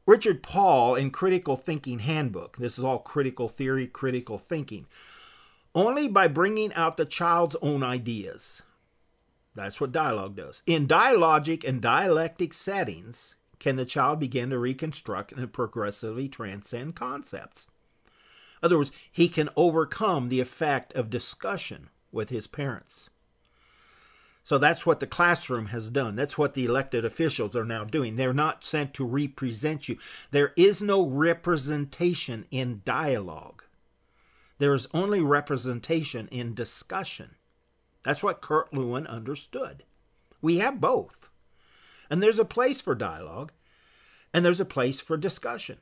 Richard Paul in Critical Thinking Handbook, this is all critical theory, critical thinking, only by bringing out the child's own ideas. That's what dialogue does. In dialogic and dialectic settings, can the child begin to reconstruct and progressively transcend concepts. In other words, he can overcome the effect of discussion with his parents. So that's what the classroom has done. That's what the elected officials are now doing. They're not sent to represent you. There is no representation in dialogue. There is only representation in discussion. That's what Kurt Lewin understood. We have both. And there's a place for dialogue, and there's a place for discussion.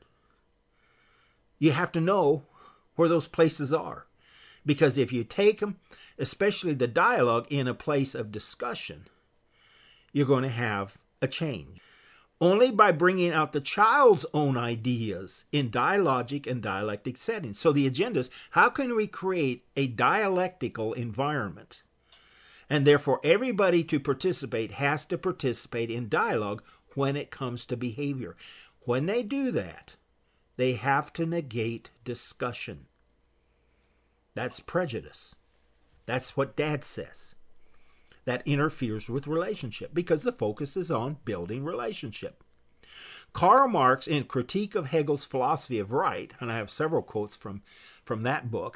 You have to know where those places are. Because if you take them, especially the dialogue, in a place of discussion, you're going to have a change. Only by bringing out the child's own ideas in dialogic and dialectic settings. So the agenda is, how can we create a dialectical environment? And therefore, everybody to participate has to participate in dialogue when it comes to behavior. When they do that, they have to negate discussion. That's prejudice. That's what Dad says. That interferes with relationship because the focus is on building relationship. Karl Marx, in Critique of Hegel's Philosophy of Right, and I have several quotes from that book,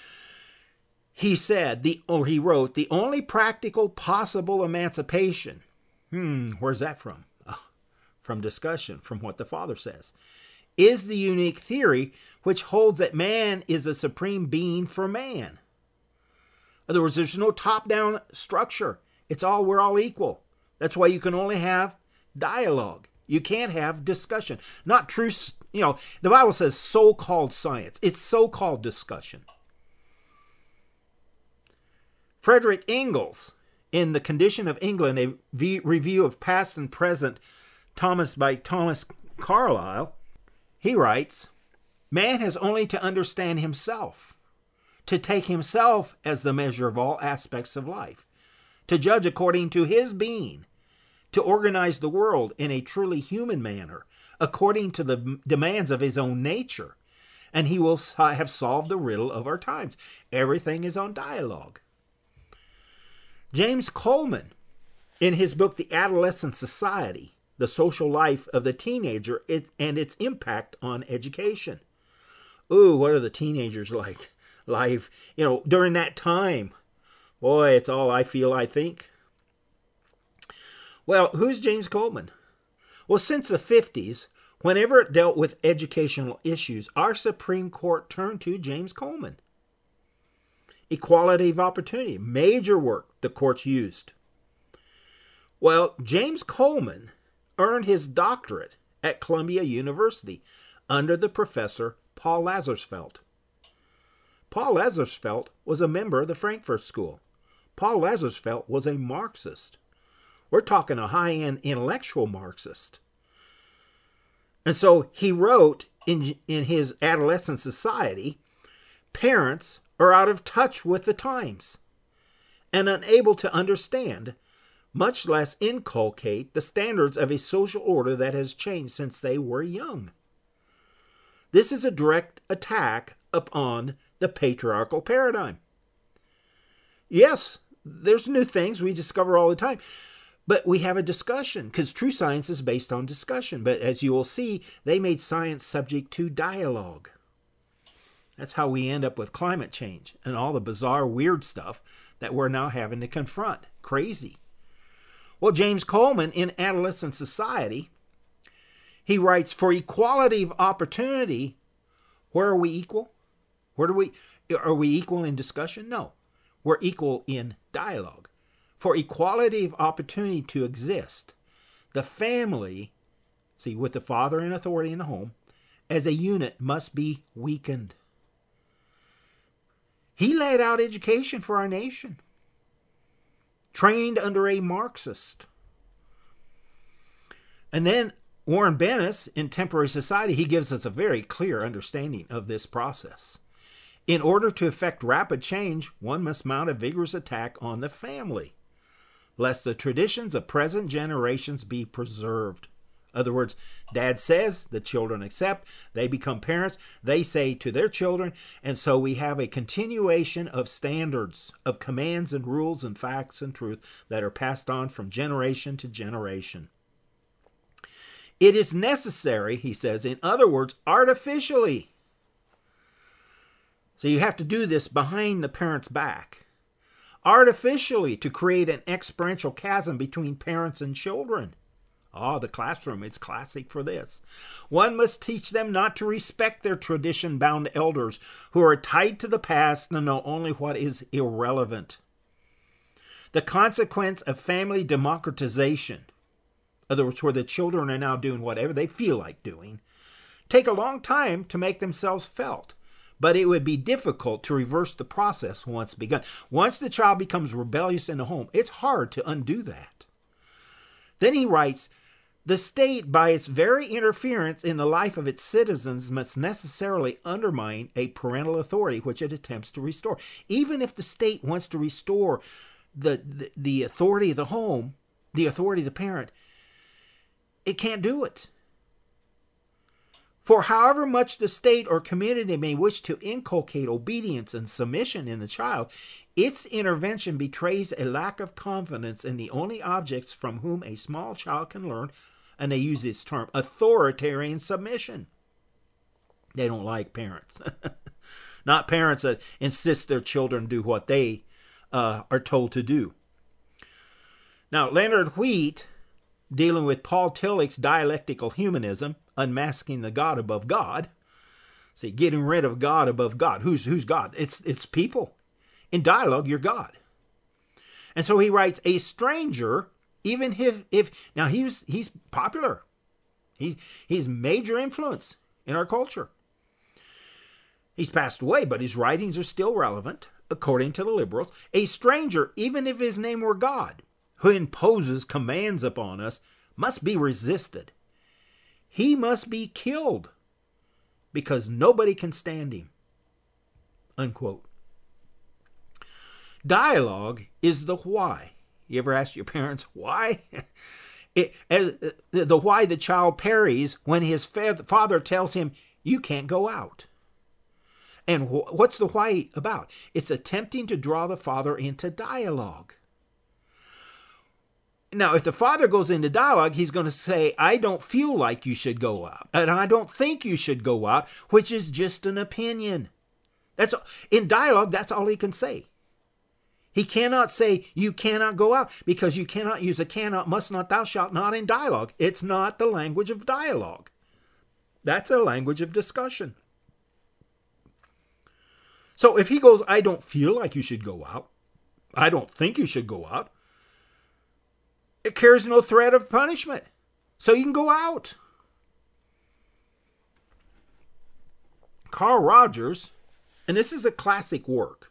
he wrote, the only practical possible emancipation. Where's that from? From discussion, from what the Father says. Is the unique theory which holds that man is a supreme being for man. In other words, there's no top-down structure. We're all equal. That's why you can only have dialogue. You can't have discussion. Not true, the Bible says so-called science. It's so-called discussion. Frederick Engels, in The Condition of England, a review of past and present by Thomas Carlyle, he writes, man has only to understand himself, to take himself as the measure of all aspects of life, to judge according to his being, to organize the world in a truly human manner, according to the demands of his own nature, and he will have solved the riddle of our times. Everything is on dialogue. James Coleman, in his book, The Adolescent Society, The Social Life of the Teenager and Its Impact on Education. Ooh, what are the teenagers like? Life, during that time. Boy, it's all I feel, I think. Well, who's James Coleman? Well, since the 50s, whenever it dealt with educational issues, our Supreme Court turned to James Coleman. Equality of opportunity, major work the courts used. Well, James Coleman earned his doctorate at Columbia University under the professor Paul Lazarsfeld. Paul Lazarsfeld was a member of the Frankfurt School. Paul Lazarsfeld was a Marxist. We're talking a high-end intellectual Marxist. And so he wrote in his Adolescent Society, parents are out of touch with the times and unable to understand, much less inculcate, the standards of a social order that has changed since they were young. This is a direct attack upon the patriarchal paradigm. Yes, there's new things we discover all the time, but we have a discussion because true science is based on discussion. But as you will see, they made science subject to dialogue. That's how we end up with climate change and all the bizarre, weird stuff that we're now having to confront. Crazy. Well, James Coleman, in Adolescent Society, he writes, for equality of opportunity, where are we equal? Are we equal in discussion? No. We're equal in dialogue. For equality of opportunity to exist, the family, with the father and authority in the home, as a unit must be weakened. He laid out education for our nation, trained under a Marxist. And then Warren Bennis, in Temporary Society, he gives us a very clear understanding of this process. In order to effect rapid change, one must mount a vigorous attack on the family, lest the traditions of present generations be preserved. In other words, dad says, the children accept, they become parents, they say to their children, and so we have a continuation of standards, of commands and rules and facts and truth that are passed on from generation to generation. It is necessary, he says, in other words, artificially. So you have to do this behind the parent's back. Artificially, to create an experiential chasm between parents and children. The classroom is classic for this. One must teach them not to respect their tradition-bound elders who are tied to the past and know only what is irrelevant. The consequence of family democratization, in other words, where the children are now doing whatever they feel like doing, take a long time to make themselves felt. But it would be difficult to reverse the process once begun. Once the child becomes rebellious in the home, it's hard to undo that. Then he writes, the state, by its very interference in the life of its citizens, must necessarily undermine a parental authority which it attempts to restore. Even if the state wants to restore the authority of the home, the authority of the parent, it can't do it. For however much the state or community may wish to inculcate obedience and submission in the child, its intervention betrays a lack of confidence in the only objects from whom a small child can learn, and they use this term, authoritarian submission. They don't like parents. Not parents that insist their children do what they are told to do. Now, Leonard Wheat, dealing with Paul Tillich's dialectical humanism, unmasking the God above God. See, getting rid of God above God. Who's God? It's people. In dialogue, you're God. And so he writes, a stranger, even if now he's popular. He's major influence in our culture. He's passed away, but his writings are still relevant, according to the liberals. A stranger, even if his name were God, who imposes commands upon us, must be resisted. He must be killed because nobody can stand him. Unquote. Dialogue is the why. You ever ask your parents why? The why the child parries when his father tells him, you can't go out. And what's the why about? It's attempting to draw the father into dialogue. Now, if the father goes into dialogue, he's going to say, I don't feel like you should go out. And I don't think you should go out, which is just an opinion. In dialogue, that's all he can say. He cannot say, you cannot go out, because you cannot use a cannot, must not, thou shalt not in dialogue. It's not the language of dialogue. That's a language of discussion. So if he goes, I don't feel like you should go out, I don't think you should go out, it carries no threat of punishment. So you can go out. Carl Rogers, and this is a classic work,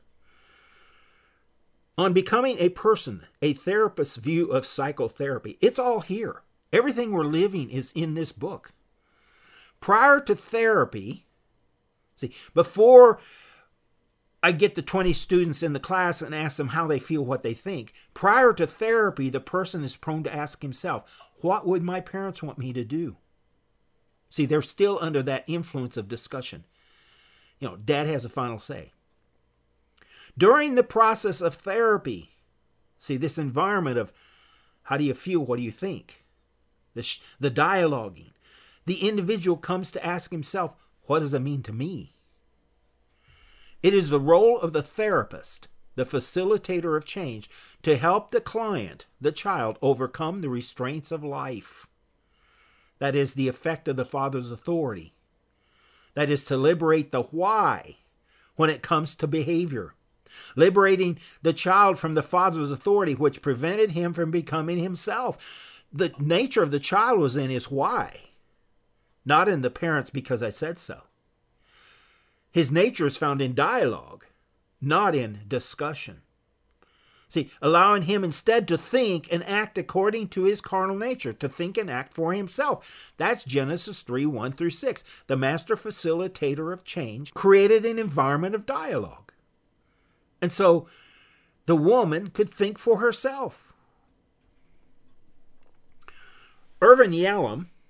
on becoming a person, a therapist's view of psychotherapy. It's all here. Everything we're living is in this book. Prior to therapy, before I get the 20 students in the class and ask them how they feel, what they think. Prior to therapy, the person is prone to ask himself, what would my parents want me to do? See, they're still under that influence of discussion. Dad has a final say. During the process of therapy, this environment of how do you feel, what do you think? The dialoguing. The individual comes to ask himself, what does it mean to me? It is the role of the therapist, the facilitator of change, to help the client, the child, overcome the restraints of life. That is the effect of the father's authority. That is to liberate the why when it comes to behavior. Liberating the child from the father's authority, which prevented him from becoming himself. The nature of the child was in his why, not in the parents because I said so. His nature is found in dialogue, not in discussion. Allowing him instead to think and act according to his carnal nature, to think and act for himself. That's Genesis 3:1-6. The master facilitator of change created an environment of dialogue. And so the woman could think for herself. Irvin Yalom,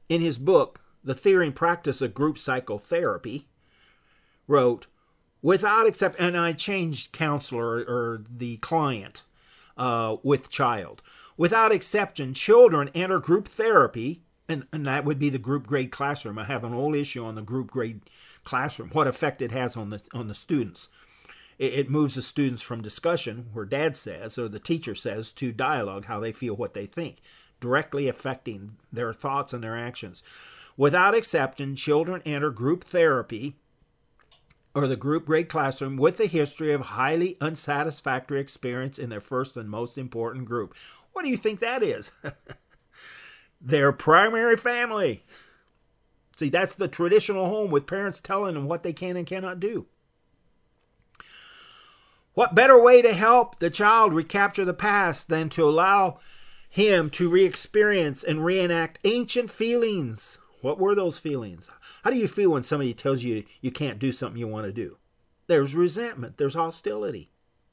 in his book, The Theory and Practice of Group Psychotherapy, wrote, without exception, and I changed counselor or the client with child. Without exception, children enter group therapy, and that would be the group grade classroom. I have an old issue on the group grade classroom, what effect it has on the students. It moves the students from discussion, where dad says, or the teacher says, to dialogue, how they feel, what they think, directly affecting their thoughts and their actions. Without exception, children enter group therapy or the group grade classroom with a history of highly unsatisfactory experience in their first and most important group. What do you think that is? Their primary family. See, that's the traditional home with parents telling them what they can and cannot do. What better way to help the child recapture the past than to allow him to re-experience and reenact ancient feelings? What were those feelings? How do you feel when somebody tells you you can't do something you want to do? There's resentment. There's hostility.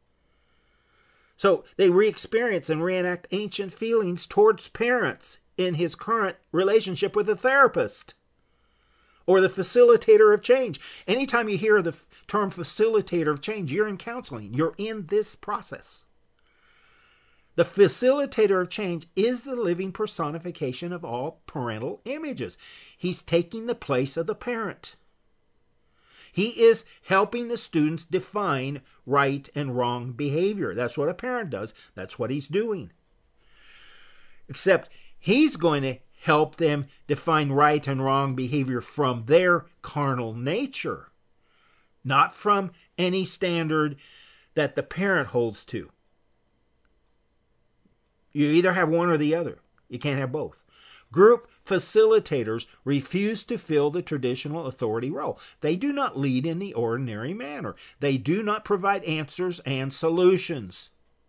So they re-experience and reenact ancient feelings towards parents in his current relationship with a therapist or the facilitator of change. Anytime you hear the term facilitator of change, you're in counseling. You're in this process. The facilitator of change is the living personification of all parental images. He's taking the place of the parent. He is helping the students define right and wrong behavior. That's what a parent does. That's what he's doing. Except he's going to help them define right and wrong behavior from their carnal nature, not from any standard that the parent holds to. You either have one or the other. You can't have both. Group facilitators refuse to fill the traditional authority role. They do not lead in the ordinary manner. They do not provide answers and solutions.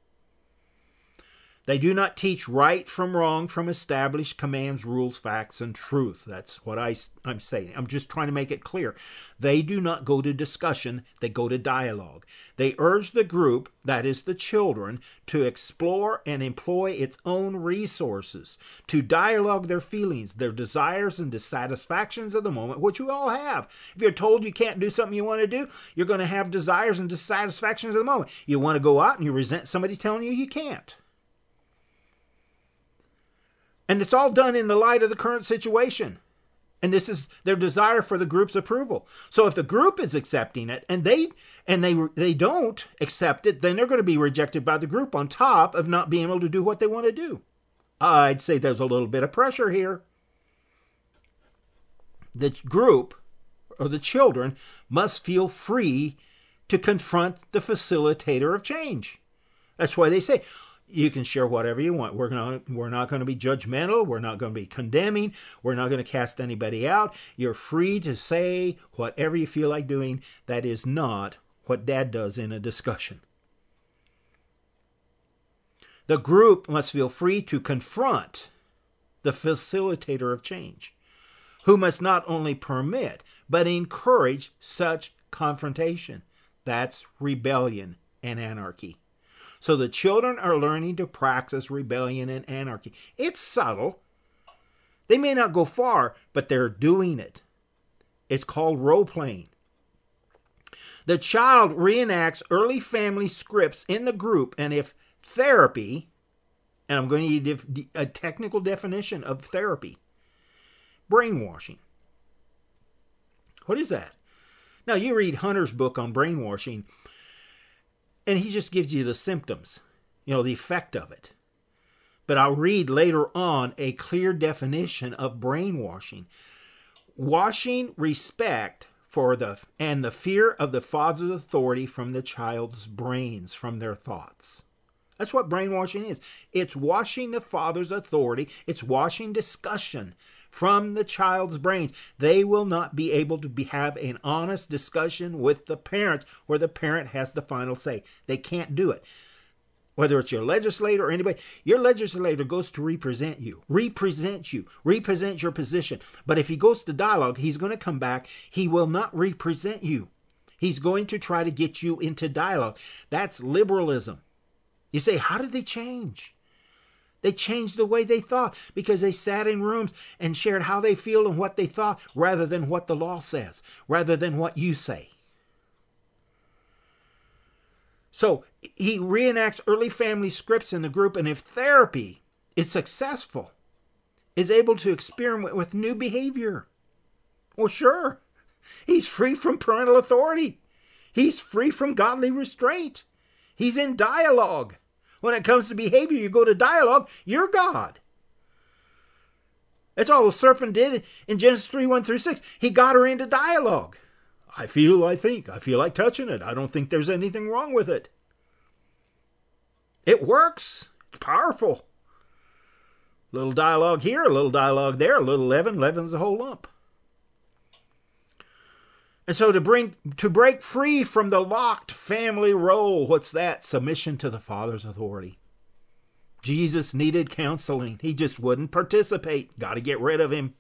They do not teach right from wrong from established commands, rules, facts, and truth. That's what I'm saying. I'm just trying to make it clear. They do not go to discussion. They go to dialogue. They urge the group, that is the children, to explore and employ its own resources, to dialogue their feelings, their desires and dissatisfactions of the moment, which we all have. If you're told you can't do something you want to do, you're going to have desires and dissatisfactions of the moment. You want to go out and you resent somebody telling you you can't. And it's all done in the light of the current situation. And this is their desire for the group's approval. So if the group is accepting it and they don't accept it, then they're going to be rejected by the group on top of not being able to do what they want to do. I'd say there's a little bit of pressure here. The group or the children must feel free to confront the facilitator of change. That's why they say, you can share whatever you want. We're not going to be judgmental. We're not going to be condemning. We're not going to cast anybody out. You're free to say whatever you feel like doing. That is not what Dad does in a discussion. The group must feel free to confront the facilitator of change, who must not only permit, but encourage such confrontation. That's rebellion and anarchy. So the children are learning to practice rebellion and anarchy. It's subtle. They may not go far, but they're doing it. It's called role-playing. The child reenacts early family scripts in the group, and if therapy, and I'm going to need a technical definition of therapy, brainwashing. What is that? Now, you read Hunter's book on brainwashing, and he just gives you the symptoms, the effect of it. But I'll read later on a clear definition of brainwashing. Washing respect for the fear of the father's authority from the child's brains, from their thoughts. That's what brainwashing is. It's washing the father's authority. It's washing discussion from the child's brains. They will not be able to have an honest discussion with the parents where the parent has the final say. They can't do it. Whether it's your legislator or anybody, your legislator goes to represent you, represent your position. But if he goes to dialogue, he's going to come back. He will not represent you. He's going to try to get you into dialogue. That's liberalism. You say, how did they change? They changed the way they thought because they sat in rooms and shared how they feel and what they thought rather than what the law says, rather than what you say. So he reenacts early family scripts in the group, and if therapy is successful, is able to experiment with new behavior. Well, sure, he's free from parental authority. He's free from godly restraint. He's in dialogue. When it comes to behavior, you go to dialogue, you're God. That's all the serpent did in Genesis 3:1-6. He got her into dialogue. I feel like touching it. I don't think there's anything wrong with it. It works. It's powerful. A little dialogue here, a little dialogue there, a little leaven leavens the whole lump. And so to break free from the locked family role, what's that? Submission to the Father's authority. Jesus needed counseling. He just wouldn't participate. Got to get rid of him.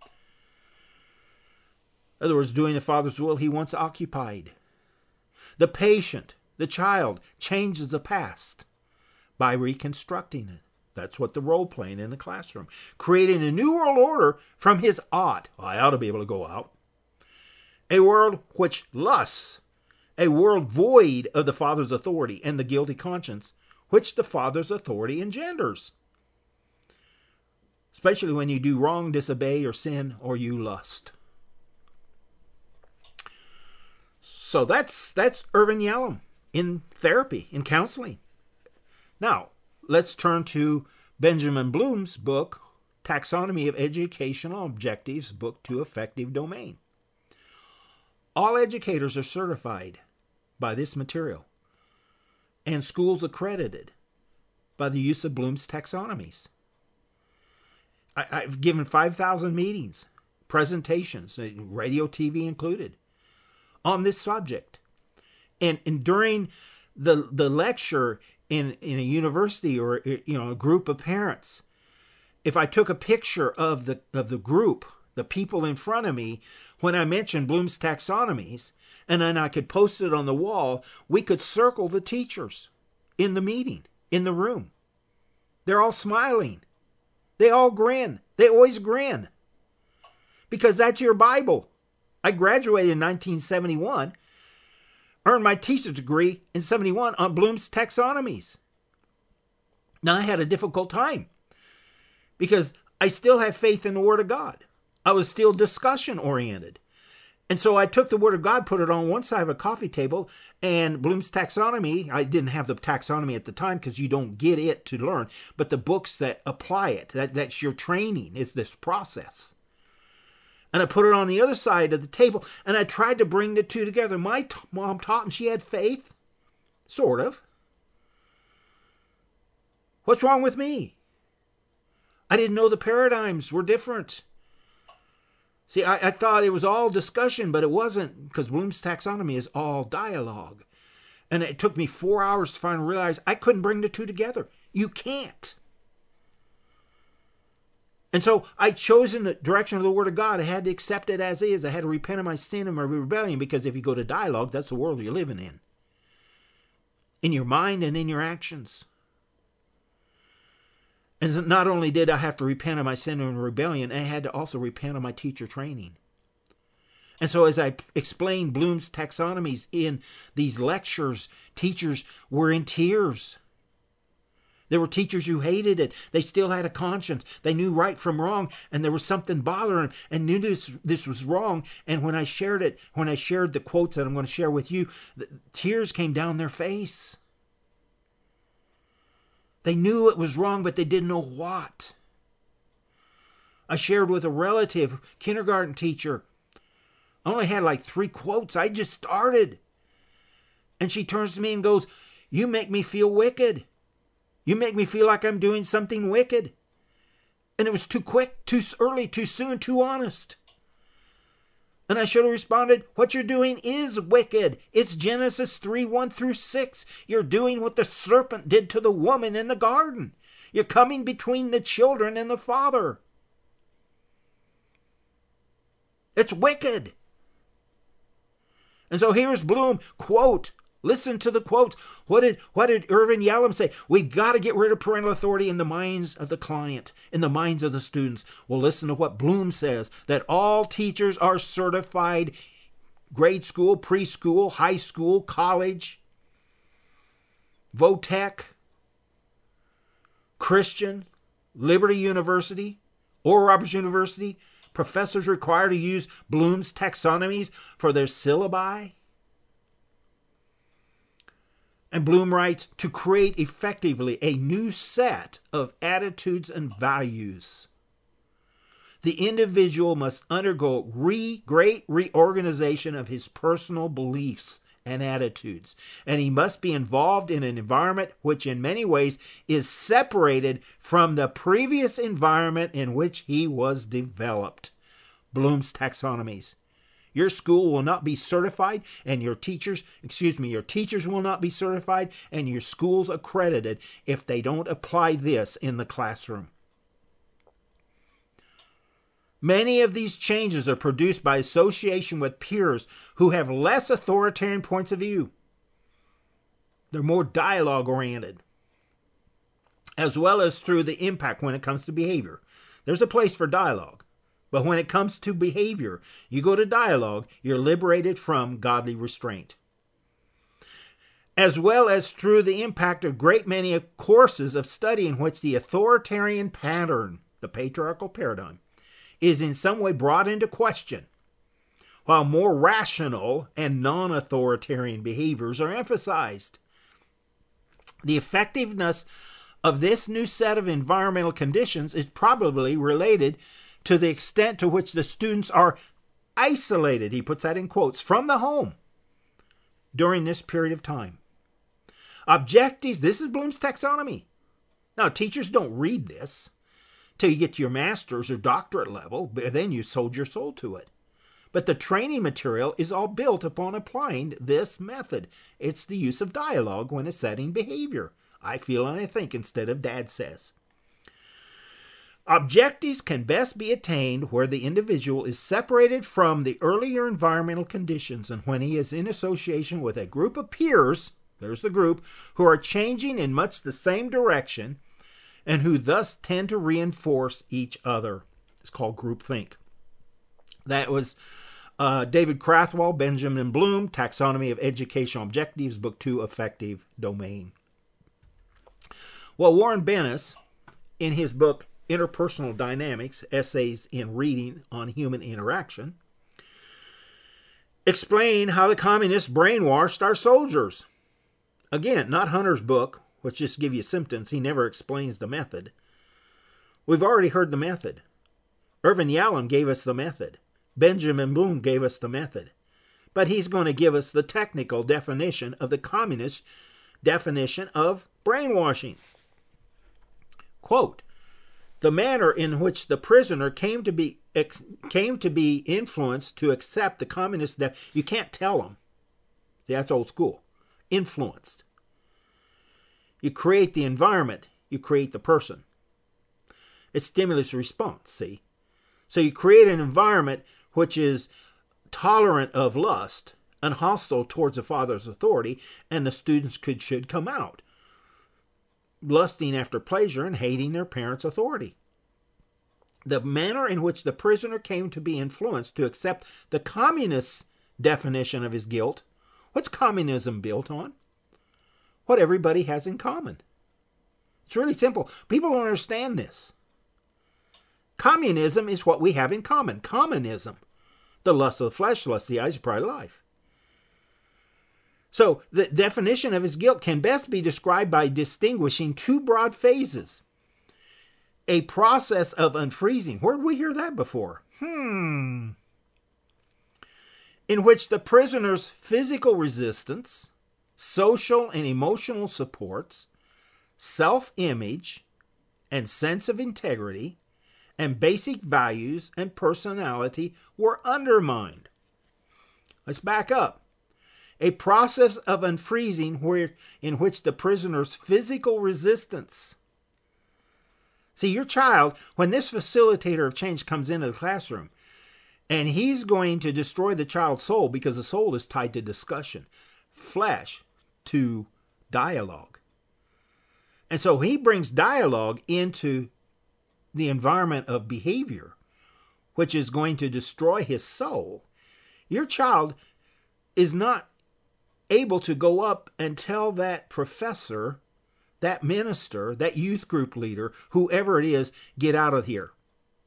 In other words, doing the Father's will he once occupied. The patient, the child, changes the past by reconstructing it. That's what the role playing in the classroom. Creating a new world order from his ought. I ought to be able to go out. A world which lusts. A world void of the Father's authority and the guilty conscience which the Father's authority engenders. Especially when you do wrong, disobey, or sin, or you lust. So that's Irvin Yalom in therapy, in counseling. Now, let's turn to Benjamin Bloom's book, Taxonomy of Educational Objectives, Book 2, Effective Domain. All educators are certified by this material, and schools accredited by the use of Bloom's taxonomies. I've given 5,000 meetings, presentations, radio, TV included, on this subject. And during the lecture in a university or a group of parents, if I took a picture of the group, the people in front of me, when I mentioned Bloom's taxonomies, and then I could post it on the wall, we could circle the teachers in the meeting, in the room. They're all smiling. They all grin. They always grin. Because that's your Bible. I graduated in 1971, earned my teacher's degree in 71 on Bloom's taxonomies. Now, I had a difficult time because I still have faith in the Word of God. I was still discussion-oriented. And so I took the Word of God, put it on one side of a coffee table, and Bloom's taxonomy, I didn't have the taxonomy at the time because you don't get it to learn, but the books that apply it, that's your training, is this process. And I put it on the other side of the table, and I tried to bring the two together. My mom taught, and she had faith, sort of. What's wrong with me? I didn't know the paradigms were different. See, I thought it was all discussion, but it wasn't, because Bloom's taxonomy is all dialogue. And it took me 4 hours to finally realize I couldn't bring the two together. You can't. And so I chose in the direction of the Word of God. I had to accept it as is. I had to repent of my sin and my rebellion, because if you go to dialogue, that's the world you're living in your mind and in your actions. And not only did I have to repent of my sin and rebellion, I had to also repent of my teacher training. And so as I explained Bloom's taxonomies in these lectures, teachers were in tears. There were teachers who hated it. They still had a conscience. They knew right from wrong, and there was something bothering them and knew this was wrong. And when I shared the quotes that I'm going to share with you, the tears came down their face. They knew it was wrong, but they didn't know what. I shared with a relative, kindergarten teacher. I only had like 3 quotes. I just started. And she turns to me and goes, "You make me feel wicked. You make me feel like I'm doing something wicked." And it was too quick, too early, too soon, too honest. And I should have responded, what you're doing is wicked. It's Genesis 3:1-6. You're doing what the serpent did to the woman in the garden. You're coming between the children and the father. It's wicked. And so here's Bloom, quote, Listen to the quotes. What did Irvin Yalom say? We got to get rid of parental authority in the minds of the client, in the minds of the students. Well, listen to what Bloom says, that all teachers are certified grade school, preschool, high school, college, Votech, Christian, Liberty University, Oral Roberts University. Professors required to use Bloom's taxonomies for their syllabi. And Bloom writes, to create effectively a new set of attitudes and values, the individual must undergo great reorganization of his personal beliefs and attitudes, and he must be involved in an environment which in many ways is separated from the previous environment in which he was developed. Bloom's taxonomies. Your school will not be certified, and your teachers will not be certified, and your school's accredited if they don't apply this in the classroom. Many of these changes are produced by association with peers who have less authoritarian points of view. They're more dialogue-oriented, as well as through the impact when it comes to behavior. There's a place for dialogue, but when it comes to behavior, you go to dialogue, you're liberated from godly restraint. As well as through the impact of great many courses of study in which the authoritarian pattern, the patriarchal paradigm, is in some way brought into question, while more rational and non-authoritarian behaviors are emphasized. The effectiveness of this new set of environmental conditions is probably related to the extent to which the students are isolated, he puts that in quotes, from the home during this period of time. Objectives, this is Bloom's taxonomy. Now, teachers don't read this till you get to your master's or doctorate level, but then you sold your soul to it. But the training material is all built upon applying this method. It's the use of dialogue when assessing behavior. I feel and I think instead of dad says. Objectives can best be attained where the individual is separated from the earlier environmental conditions and when he is in association with a group of peers, there's the group, who are changing in much the same direction and who thus tend to reinforce each other. It's called groupthink. That was David Crathwell, Benjamin Bloom, Taxonomy of Educational Objectives, Book 2, Effective Domain. Well, Warren Bennis, in his book Interpersonal Dynamics, Essays in Reading on Human Interaction, explain how the communists brainwashed our soldiers. Again, not Hunter's book, which just give you symptoms. He never explains the method. We've already heard the method. Irvin Yalom gave us the method. Benjamin Bloom gave us the method. But he's going to give us the technical definition of the communist definition of brainwashing. Quote, the manner in which the prisoner came to be influenced to accept the communist you can't tell them. See, that's old school. Influenced. You create the environment, you create the person. It's stimulus response, see? So you create an environment which is tolerant of lust and hostile towards the father's authority, and the students should come out lusting after pleasure and hating their parents' authority. The manner in which the prisoner came to be influenced to accept the communist definition of his guilt. What's communism built on? What everybody has in common. It's really simple. People don't understand this. Communism is what we have in common. Communism. The lust of the flesh, lust of the eyes, pride of life. So the definition of his guilt can best be described by distinguishing two broad phases. A process of unfreezing. Where did we hear that before? In which the prisoner's physical resistance, social and emotional supports, self-image, and sense of integrity, and basic values and personality were undermined. Let's back up. A process of unfreezing in which the prisoner's physical resistance. See, your child, when this facilitator of change comes into the classroom, and he's going to destroy the child's soul because the soul is tied to discussion. Flesh, to dialogue. And so he brings dialogue into the environment of behavior, which is going to destroy his soul. Your child is not able to go up and tell that professor, that minister, that youth group leader, whoever it is, get out of here.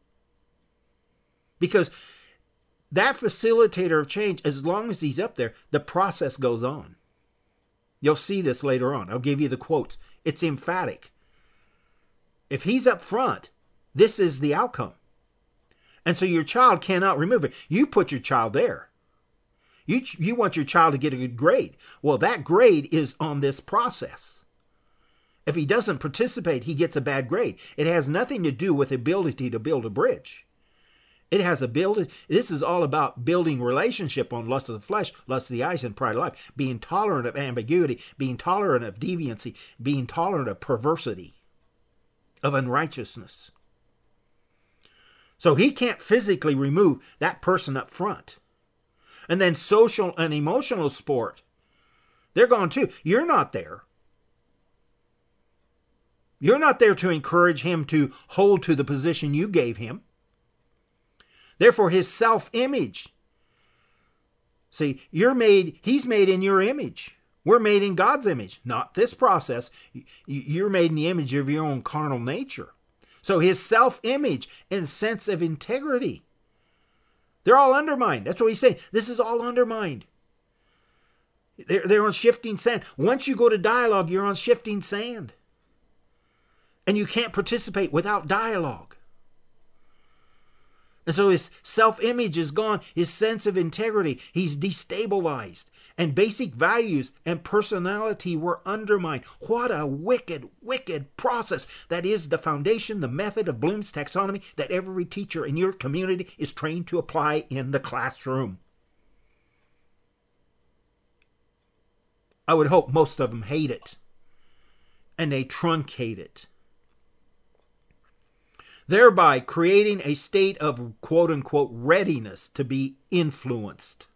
Because that facilitator of change, as long as he's up there, the process goes on. You'll see this later on. I'll give you the quotes. It's emphatic. If he's up front, this is the outcome. And so your child cannot remove it. You put your child there. You want your child to get a good grade. Well, that grade is on this process. If he doesn't participate, he gets a bad grade. It has nothing to do with ability to build a bridge. This is all about building relationship on lust of the flesh, lust of the eyes, and pride of life. Being tolerant of ambiguity, being tolerant of deviancy, being tolerant of perversity, of unrighteousness. So he can't physically remove that person up front. And then social and emotional support, they're gone too. You're not there. You're not there to encourage him to hold to the position you gave him. Therefore, his self-image. See, he's made in your image. We're made in God's image, not this process. You're made in the image of your own carnal nature. So his self-image and sense of integrity, they're all undermined. That's what he's saying. This is all undermined. They're on shifting sand. Once you go to dialogue, you're on shifting sand. And you can't participate without dialogue. And so his self-image is gone, his sense of integrity, he's destabilized, and basic values and personality were undermined. What a wicked, wicked process. That is the foundation, the method of Bloom's taxonomy that every teacher in your community is trained to apply in the classroom. I would hope most of them hate it, and they truncate it, thereby creating a state of quote-unquote readiness to be influenced,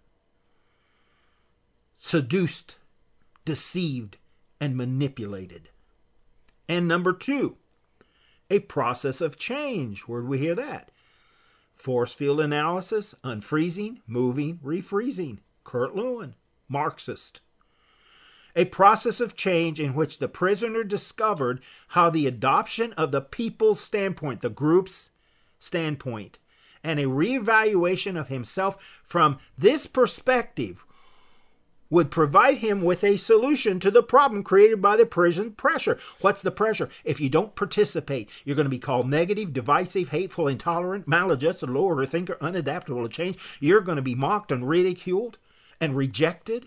seduced, deceived, and manipulated. And number 2, a process of change. Where do we hear that? Force field analysis, unfreezing, moving, refreezing. Kurt Lewin, Marxist. A process of change in which the prisoner discovered how the adoption of the people's standpoint, the group's standpoint, and a reevaluation of himself from this perspective would provide him with a solution to the problem created by the prison pressure. What's the pressure? If you don't participate, you're going to be called negative, divisive, hateful, intolerant, maladjusted, low-order thinker, unadaptable to change. You're going to be mocked and ridiculed and rejected.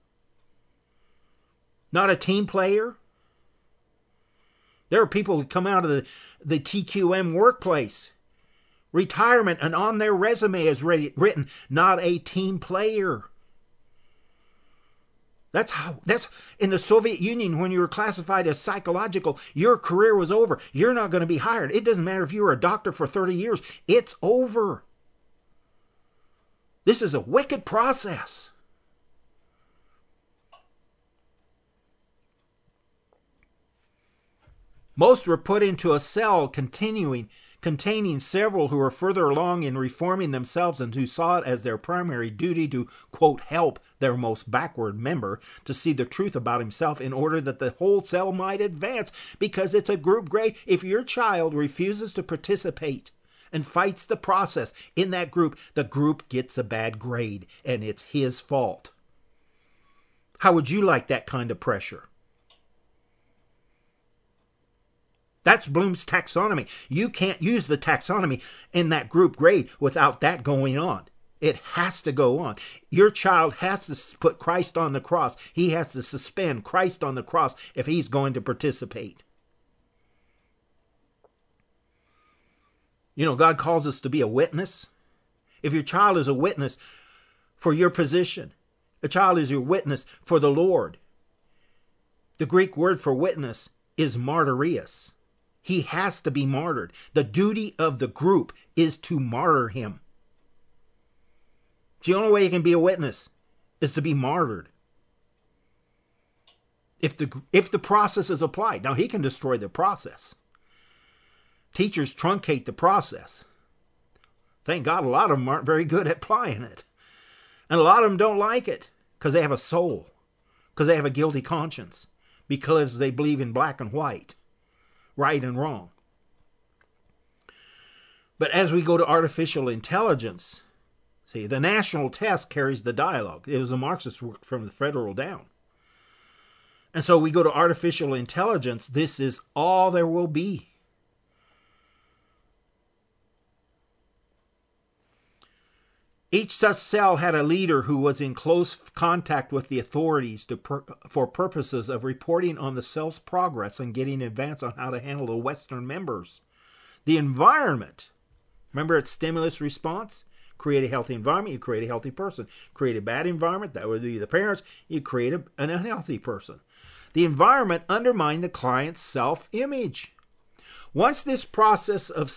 Not a team player. There are people who come out of the TQM workplace, retirement, and on their resume is written, not a team player. That's in the Soviet Union, when you were classified as psychological, your career was over. You're not going to be hired. It doesn't matter if you were a doctor for 30 years. It's over. This is a wicked process. Most were put into a cell containing several who were further along in reforming themselves and who saw it as their primary duty to, quote, help their most backward member to see the truth about himself in order that the whole cell might advance, because it's a group grade. If your child refuses to participate and fights the process in that group, the group gets a bad grade, and it's his fault. How would you like that kind of pressure? That's Bloom's taxonomy. You can't use the taxonomy in that group grade without that going on. It has to go on. Your child has to put Christ on the cross. He has to suspend Christ on the cross if he's going to participate. You know, God calls us to be a witness. If your child is a witness for your position, a child is your witness for the Lord. The Greek word for witness is martyrios. He has to be martyred. The duty of the group is to martyr him. It's the only way you can be a witness is to be martyred. if the process is applied. Now, he can destroy the process. Teachers truncate the process. Thank God a lot of them aren't very good at applying it. And a lot of them don't like it because they have a soul, because they have a guilty conscience, because they believe in black and white, right and wrong. But as we go to artificial intelligence, see, the national test carries the dialogue. It was a Marxist work from the federal down. And so we go to artificial intelligence. This is all there will be. Each such cell had a leader who was in close contact with the authorities for purposes of reporting on the cell's progress and getting advice on how to handle the Western members. The environment, remember its stimulus response? Create a healthy environment, you create a healthy person. Create a bad environment, that would be the parents, you create an unhealthy person. The environment undermined the client's self-image. Once this process of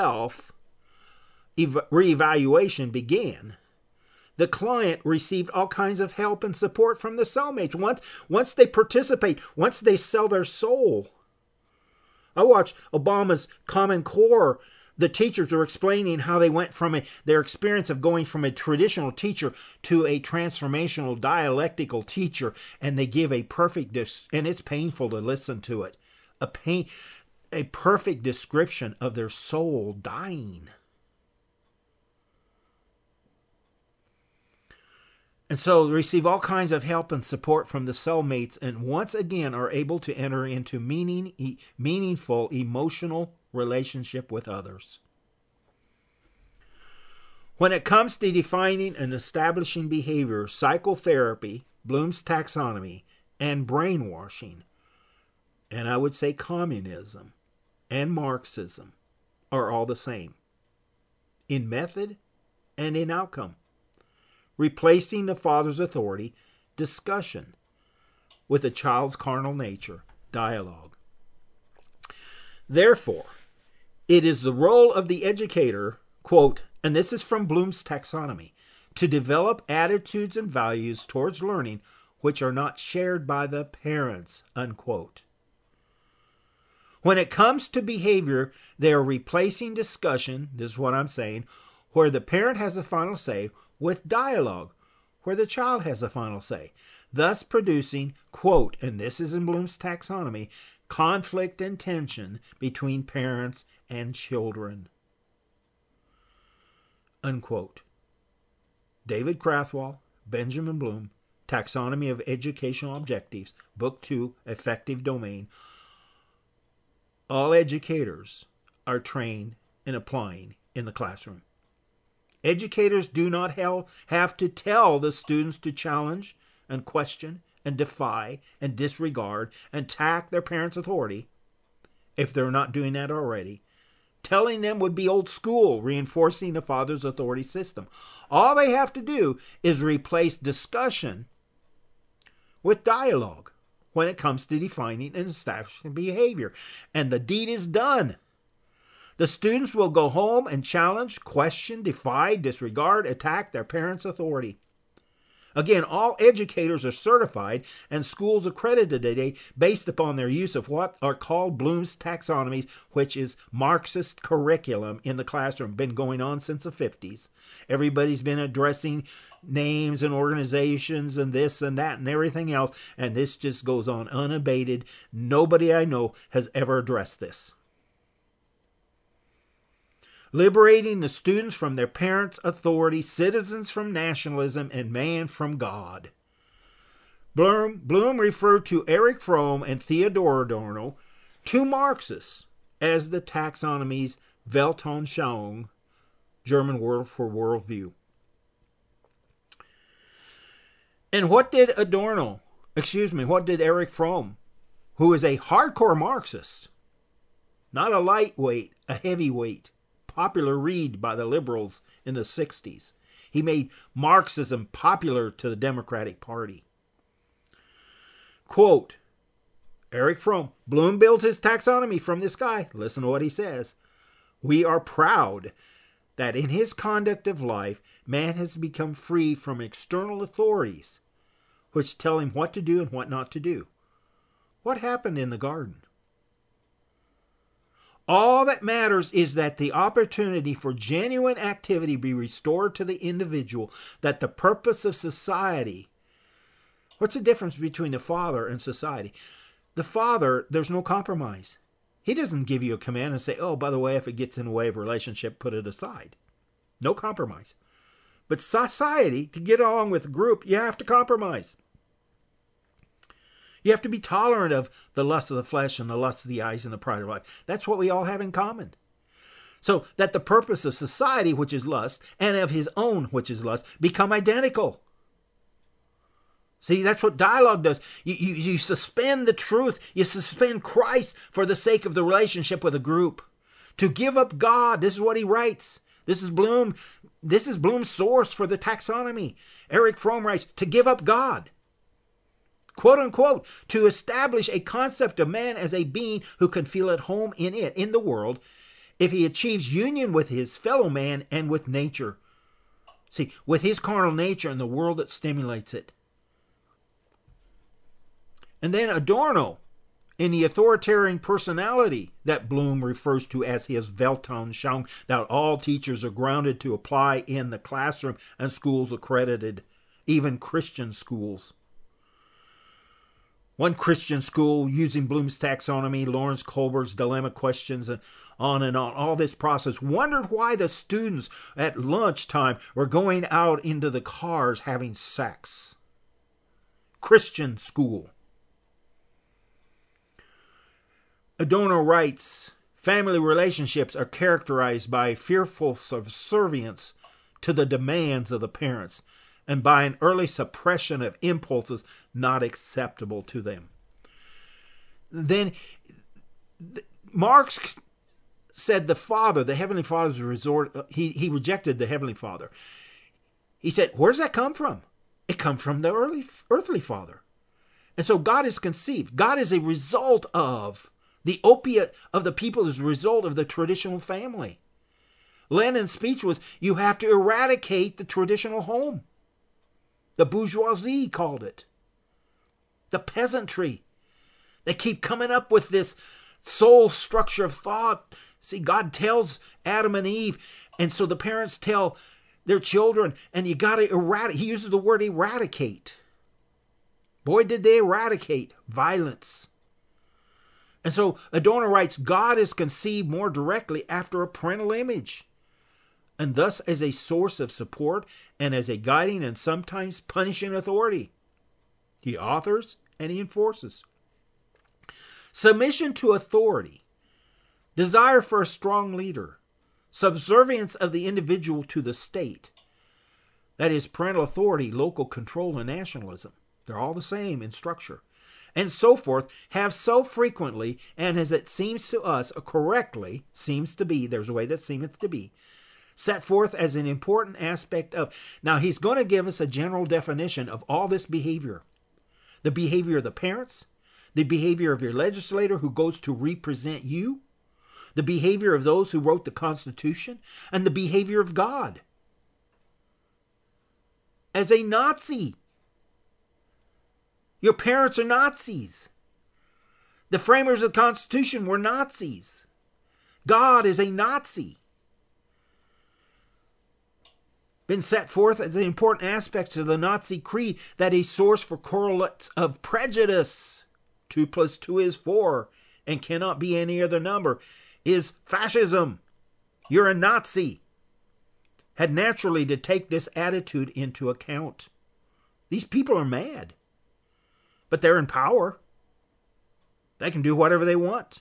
reevaluation began, the client received all kinds of help and support from the cellmates. Once they participate, once they sell their soul. I watched Obama's Common Core. The teachers were explaining how they went from their experience of going from a traditional teacher to a transformational dialectical teacher, and they give a perfect, and it's painful to listen to it, a perfect description of their soul dying. And so they receive all kinds of help and support from the cellmates, and once again are able to enter into meaningful emotional relationship with others. When it comes to defining and establishing behavior, psychotherapy, Bloom's taxonomy, and brainwashing, and I would say communism and Marxism, are all the same in method and in outcome. Replacing the father's authority, discussion, with a child's carnal nature, dialogue. Therefore, it is the role of the educator, quote, and this is from Bloom's taxonomy, to develop attitudes and values towards learning which are not shared by the parents, unquote. When it comes to behavior, they are replacing discussion, this is what I'm saying, where the parent has the final say, with dialogue, where the child has the final say, thus producing, quote, and this is in Bloom's taxonomy, conflict and tension between parents and children, unquote. David Crathwell, Benjamin Bloom, Taxonomy of Educational Objectives, Book 2, Effective Domain. All educators are trained in applying in the classroom. Educators do not have to tell the students to challenge and question and defy and disregard and attack their parents' authority if they're not doing that already. Telling them would be old school, reinforcing the father's authority system. All they have to do is replace discussion with dialogue when it comes to defining and establishing behavior. And the deed is done. The students will go home and challenge, question, defy, disregard, attack their parents' authority. Again, all educators are certified and schools accredited today based upon their use of what are called Bloom's taxonomies, which is Marxist curriculum in the classroom. Been going on since the 50s. Everybody's been addressing names and organizations and this and that and everything else, and this just goes on unabated. Nobody I know has ever addressed this. Liberating the students from their parents' authority, citizens from nationalism, and man from God. Bloom referred to Erich Fromm and Theodor Adorno, two Marxists, as the taxonomy's Weltanschauung, German word for worldview. And what did Erich Fromm, who is a hardcore Marxist, not a lightweight, a heavyweight, popular read by the liberals in the 60s. He made Marxism popular to the Democratic Party. Quote, Erich Fromm, Bloom built his taxonomy from this guy. Listen to what he says. We are proud that in his conduct of life, man has become free from external authorities, which tell him what to do and what not to do. What happened in the garden? All that matters is that the opportunity for genuine activity be restored to the individual, that the purpose of society. What's the difference between the Father and society? The Father, there's no compromise. He doesn't give you a command and say, oh, by the way, if it gets in the way of relationship, put it aside. No compromise. But society, to get along with the group, you have to compromise. You have to be tolerant of the lust of the flesh and the lust of the eyes and the pride of life. That's what we all have in common. So that the purpose of society, which is lust, and of his own, which is lust, become identical. See, that's what dialogue does. You suspend the truth. You suspend Christ for the sake of the relationship with a group. To give up God, this is what he writes. This is Bloom's source for the taxonomy. Eric Fromm writes, to give up God. Quote unquote, to establish a concept of man as a being who can feel at home in it, in the world, if he achieves union with his fellow man and with nature. See, with his carnal nature and the world that stimulates it. And then Adorno, in the authoritarian personality that Bloom refers to as his Weltanschauung, that all teachers are grounded to apply in the classroom and schools accredited, even Christian schools. One Christian school using Bloom's taxonomy, Lawrence Kohlberg's dilemma questions, and on, all this process, wondered why the students at lunchtime were going out into the cars having sex. Christian school. Adorno writes, family relationships are characterized by fearful subservience to the demands of the parents, and by an early suppression of impulses not acceptable to them. Then Marx said the Father, the Heavenly Father's resort, he rejected the Heavenly Father. He said, where does that come from? It comes from the earthly father. And so God is conceived. God is a result of the opiate of the people, is a result of the traditional family. Lenin's speech was, you have to eradicate the traditional home. The bourgeoisie called it. The peasantry. They keep coming up with this soul structure of thought. See, God tells Adam and Eve, and so the parents tell their children, and you got to eradicate. He uses the word eradicate. Boy, did they eradicate violence. And so Adorno writes, God is conceived more directly after a parental image, and thus as a source of support and as a guiding and sometimes punishing authority. He authors and he enforces. Submission to authority, desire for a strong leader, subservience of the individual to the state, that is parental authority, local control, and nationalism. They're all the same in structure. And so forth, have so frequently, and as it seems to us correctly, seems to be, there's a way that seemeth to be, set forth as an important aspect of. Now, he's going to give us a general definition of all this behavior. The behavior of the parents, the behavior of your legislator who goes to represent you, the behavior of those who wrote the Constitution, and the behavior of God. As a Nazi, your parents are Nazis. The framers of the Constitution were Nazis. God is a Nazi. Been set forth as an important aspect of the Nazi creed that a source for correlates of prejudice, 2 + 2 is 4, and cannot be any other number, is fascism. You're a Nazi. Had naturally to take this attitude into account. These people are mad, but they're in power. They can do whatever they want.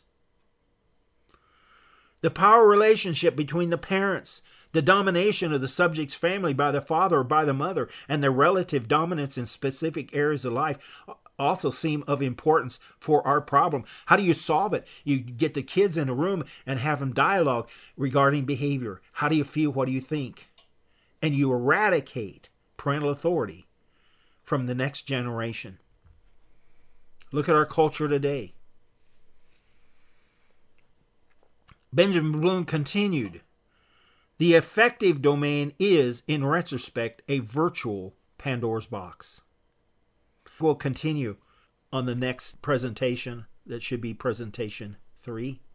The power relationship between the parents, the domination of the subject's family by the father or by the mother, and their relative dominance in specific areas of life also seem of importance for our problem. How do you solve it? You get the kids in a room and have them dialogue regarding behavior. How do you feel? What do you think? And you eradicate parental authority from the next generation. Look at our culture today. Benjamin Bloom continued, the affective domain is, in retrospect, a virtual Pandora's box. We'll continue on the next presentation. That should be presentation 3.